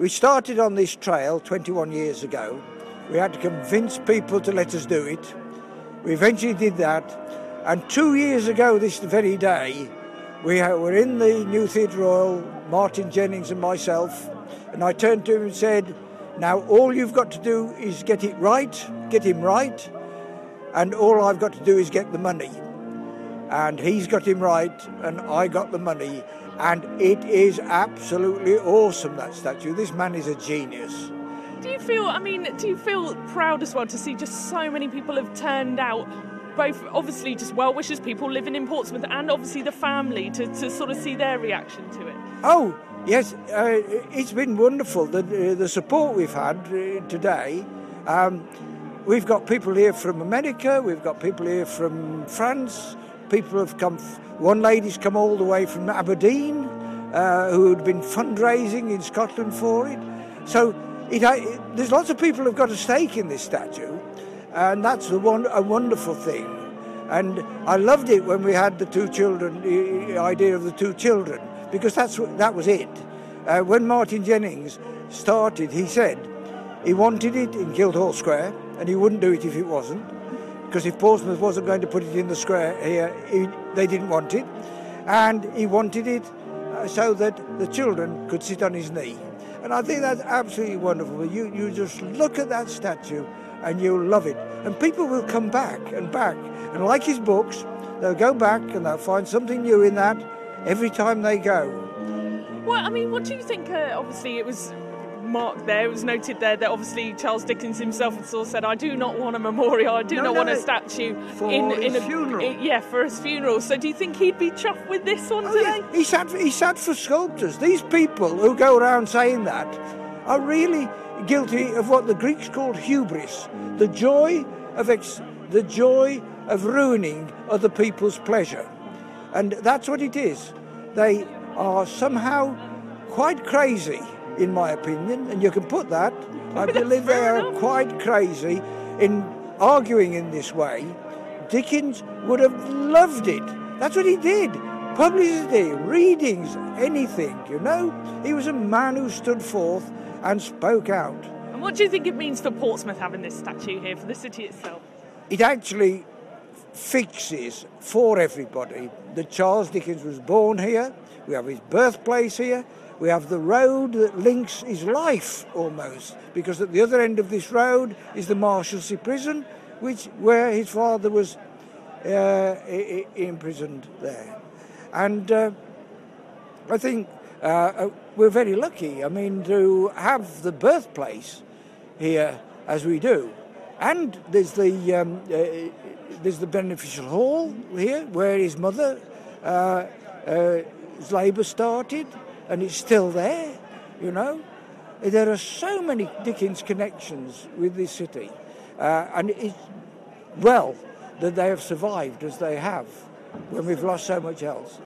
We started on this trail 21 years ago. We had to convince people to let us do it. We eventually did that. And 2 years ago, this very day, we were in the New Theatre Royal, Martin Jennings and myself, and I turned to him and said, now all you've got to do is get it right, get him right, and all I've got to do is get the money. And he's got him right, and I got the money, and it is absolutely awesome, that statue. This man is a genius. Do you feel proud as well to see just so many people have turned out, both obviously just well-wishers, people living in Portsmouth, and obviously the family, to sort of see their reaction to it? Oh, yes, it's been wonderful, the support we've had today. We've got people here from America, we've got people here from France, people have come, one lady's come all the way from Aberdeen, who had been fundraising in Scotland for it. So there's lots of people who've got a stake in this statue, and that's a wonderful thing. And I loved it when we had the two children, the idea of the two children, because that was it. When Martin Jennings started, he said he wanted it in Guildhall Square, and he wouldn't do it if it wasn't, because if Portsmouth wasn't going to put it in the square here, they didn't want it. And he wanted it so that the children could sit on his knee. And I think that's absolutely wonderful. You just look at that statue and you'll love it. And people will come back and back. And like his books, they'll go back and they'll find something new in that every time they go. Well, I mean, what do you think? Obviously, it was marked there, it was noted there that obviously Charles Dickens himself had sort of said, I do not want a memorial, I do not want a statue for his funeral. For his funeral. So do you think he'd be chuffed with this one today? Yeah. He sat for sculptors. These people who go around saying that are really guilty of what the Greeks called hubris, the joy of ruining other people's pleasure. And that's what it is. They are somehow quite crazy, in my opinion, and you can put that. I believe they are quite crazy in arguing in this way. Dickens would have loved it. That's what he did. Publicity, readings, anything, you know. He was a man who stood forth and spoke out. And what do you think it means for Portsmouth having this statue here, for the city itself? It actually fixes for everybody that Charles Dickens was born here. We have his birthplace here. We have the road that links his life almost, because at the other end of this road is the Marshalsea prison, where his father was imprisoned there. And I think we're very lucky, to have the birthplace here as we do. And there's the beneficial hall here, where his mother, his labour started. And it's still there, you know. There are so many Dickens connections with this city. And it's well that they have survived as they have when we've lost so much else.